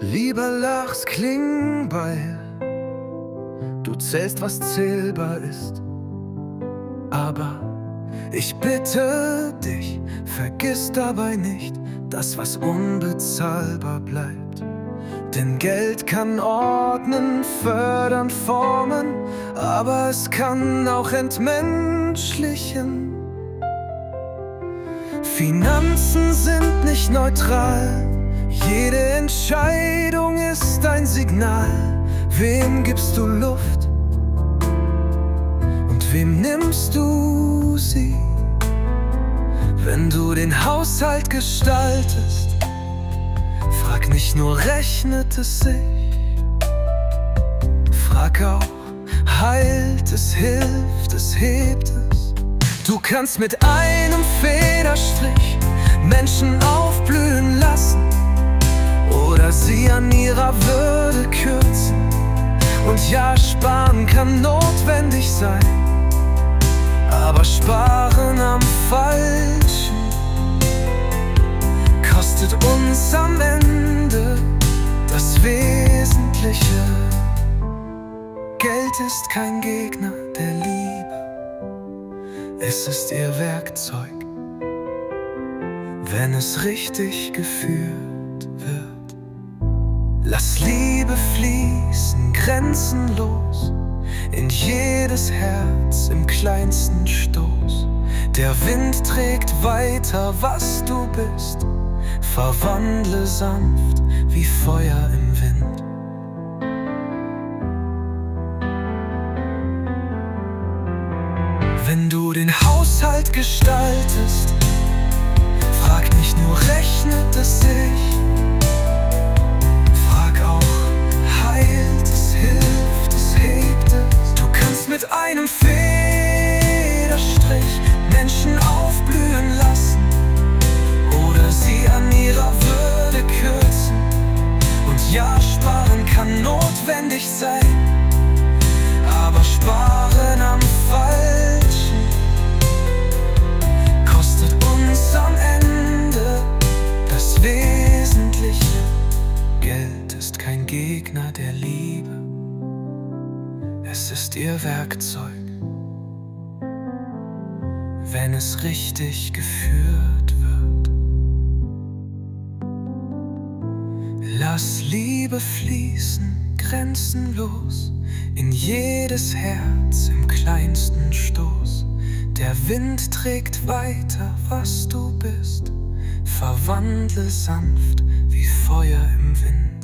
Lieber Lachs Klingbeil, du zählst, was zählbar ist. Aber ich bitte dich, vergiss dabei nicht das, was unbezahlbar bleibt. Denn Geld kann ordnen, fördern, formen, aber es kann auch entmenschlichen. Finanzen sind nicht neutral, jede Entscheidung ist ein Signal. Wem gibst du Luft und wem nimmst du sie? Wenn du den Haushalt gestaltest, frag nicht nur, rechnet es sich? Frag auch, heilt es, hilft es, hebt es? Du kannst mit einem Federstrich Menschen aufblühen lassen oder sie an ihrer Würde kürzen. Und ja, sparen kann notwendig sein, aber sparen am Falschen kostet uns am Ende das Wesentliche. Geld ist kein Gegner der Liebe, es ist ihr Werkzeug, wenn es richtig geführt wird. Lass Liebe fließen, grenzenlos, in jedes Herz im kleinsten Stoß. Der Wind trägt weiter, was du bist, verwandle sanft wie Feuer im Wind. Wenn du den Haushalt gestaltest, frag nicht nur, rechnet es sich? Frag auch, heilt es, hilft es, hebt es? Du kannst mit einem Federstrich Menschen aufblühen lassen oder sie an ihrer Würde kürzen. Und ja, sparen kann notwendig sein, aber sparen am Falschen kostet uns am Ende das Wesentliche. Geld ist kein Gegner der Liebe, es ist ihr Werkzeug, wenn es richtig geführt wird. Lass Liebe fließen, grenzenlos, in jedes Herz im kleinsten Stoß. Der Wind trägt weiter, was du bist, verwandle sanft wie Feuer im Wind.